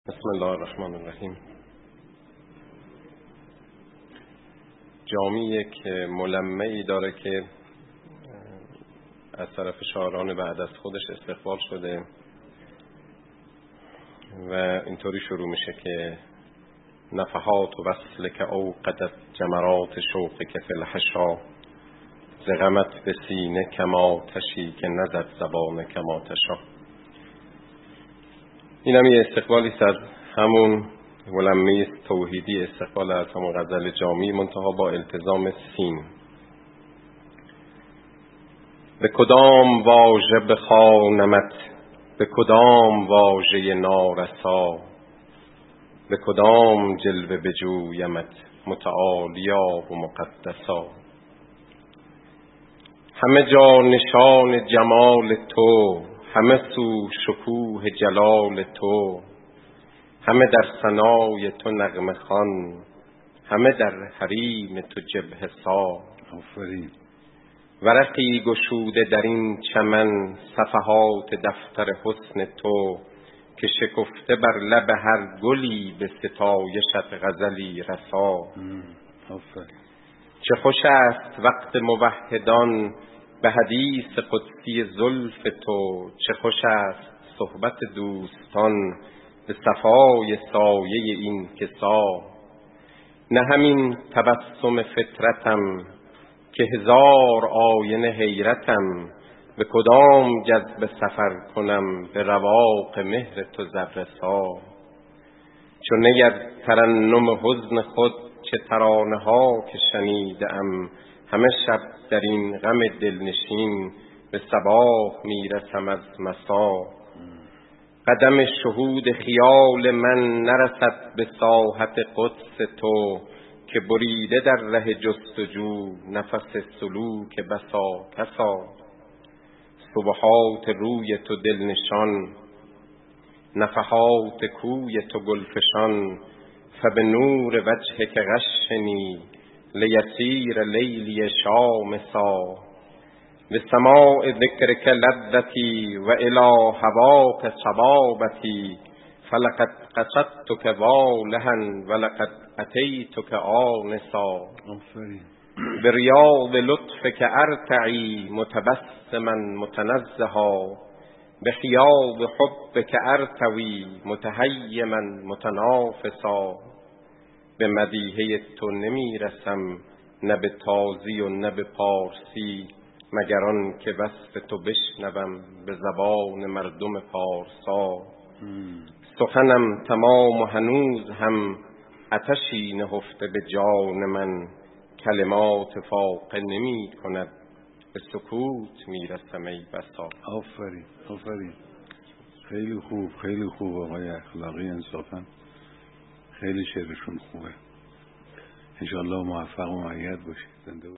بسم الله الرحمن الرحیم. جامی یک ملمعی داره که از طرف شاعران بعد از خودش استقبال شده و اینطوری شروع میشه که نفحات و وصل که اوقدت جمرات شوق که فی الحشا زغمت به سینه کما تشی که نزد زبان کما تشا. این هم یه استقبالی از همون ملمعی توحیدی، استقبال از همون غزل جامی، منتها با التزام سین. به کدام واژه بخوانمت، به کدام واژه نارسا، به کدام جلوه بجویمت متعالیا و مقدسا. همه جا نشان جمال تو، همه سو شکوه جلال تو، همه در ثنای تو نغمه خوان، همه در حریم تو جبهه سا. آفرین. ورقی گشوده در این چمن، صفحات دفتر حسن تو، که شکفته بر لب هر گلی به ستایشت غزلی رسا. آفرین. چه خوش است وقت موحدان به حدیث قدسی زلف تو، چه خوش است صحبت دوستان به صفای سایه این کسا. نه همین تبسم فطرتم که هزار آینه حیرتم، به کدام جذب سفر کنم به رواق مهر تو ذره سا. چون نگر ترنم حزن خود چه ترانه ها که شنیده ام، همه شب در این غم دلنشین به صباح میرسم از مسا. قدم شهود خیال من نرسد به ساحت قدس تو، که بریده در ره جستجو نفس سلوک بسا کسا. سبحات روی تو دلنشان، نفحات کوی تو گلفشان، فبنور وجهک غشنی لیسیر لیلی شامسا. به سماع ذکرک لذتی و الی هواک صبابتی، فلقد قصدتک والها ولقد اتیتک آنسا. به ریاض لطفک ارتعی متبسما متنزها، به خیاض حبک ارتوی متهیما متنافسا. به مدیحه تو نمی رسم نه به تازی و نه به پارسی، مگر آن که وصف تو بشنوم به زبان مردم پارسا. سخنم تمام و هنوز هم آتشی نهفته به جان من، کلمات فاقه نمی کند به سکوت می رسم ای بسا. آفرین. آفرین. خیلی خوب، خیلی خوب آقای اخلاقی. انصافا خیلی شعرشون خوبه. انشالله موفق و مؤید باشید. زنده